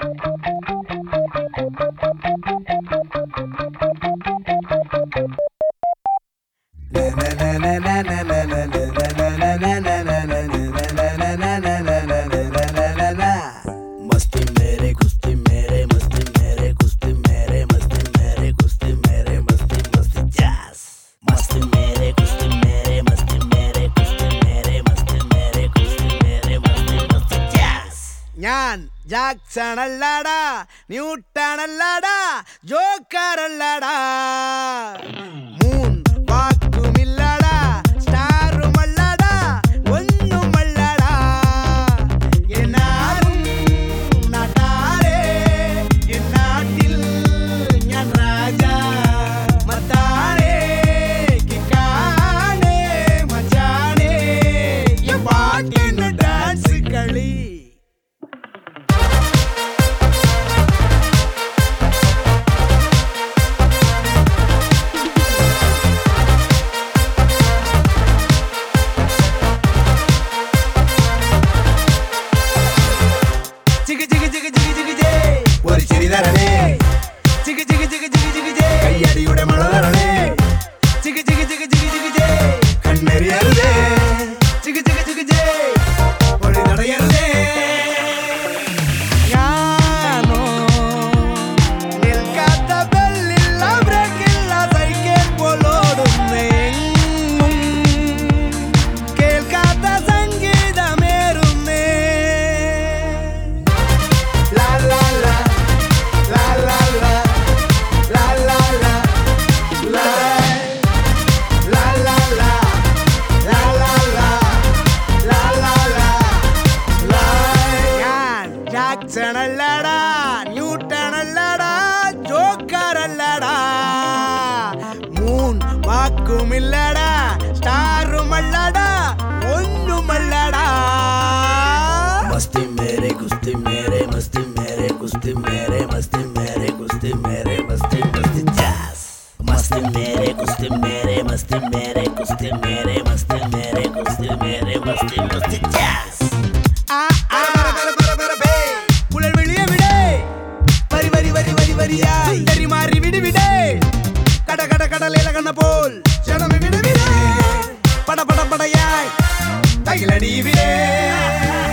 ഞാൻ ജാക്സൺ അല്ലടാ, ന്യൂട്ടൺ അല്ലടാ, ജോക്കർ അല്ലടാ. മൂൺ വാക്കുമില്ലടാ, സ്റ്റാറുമല്ലടാ, ഒന്നുമല്ലടാ. എന്നാലും നാട്ടാരെ, എന്നാട്ടിൽ ഞാൻ രാജാ. മത്താരെ കിക്കാനെ മച്ചാനെ, ഈ പാട്ടിന് ഡാൻസ് കളി. ഒരു ചിരി തരണേ, ചിക്ക് ചിക്ക് ചിക്ക് ചിക്ക് ചിക്ക് ജേ. കയ്യടിയുടെ മഴ തരണേ, ചിക്ക് ചിക്ക് ചിക്ക് ചിക്ക് ചിക്ക് ജേ. കണ്ണെറിയരുതേ, ചിക്ക് ചിക്ക് ചിക്ക് ജേ. ഒളി തടയരുതേ. ഞാനോ നിൽക്കാത്ത ബെല്ലില്ല, ബ്രേക്കില്ല, സൈക്കിൾ പോലോടുന്നേ. എങ്ങും കേൾക്കാത്ത സംഗീതമേറുന്നേ. ലാ ലാ ലാ ലാ ലാ ലാ ലാ ലാ ലാ ലാ ലാ ലാ ലാ ലാ ലാ ലാ ലാ ലാ. ഞാൻ ജാക്സൺ അല്ലടാ, ന്യൂട്ടൺ അല്ലടാ, ജോക്കർ അല്ലടാ. മൂൺ വാക്കുമില്ലടാ, സ്റ്റാറുമല്ലടാ, ഒന്നുമല്ലടാ. मस्ती मेरे कुश्ती मेरे मस्ती मेरे कुश्ती मेरे मस्ती मेरे कुश्ती मेरे मस्ती मस्ती जैस. मस्ती मेरे कुश्ती मेरे मस्ती मेरे कुश्ती मेरे मस्ती मेरे कुश्ती मेरे मस्ती मस्ती जैस. കുഴൽ വെളിയെ വിടെ, വരി വരി വരി വരി വരിയായി സുന്ദരി മാറി വിടി വിടെ. കട കട കടലേല കണ്ണ പോൽ ക്ഷണമി വിട വിടേ. പട പട പടയായി തകിലടി വിടെ.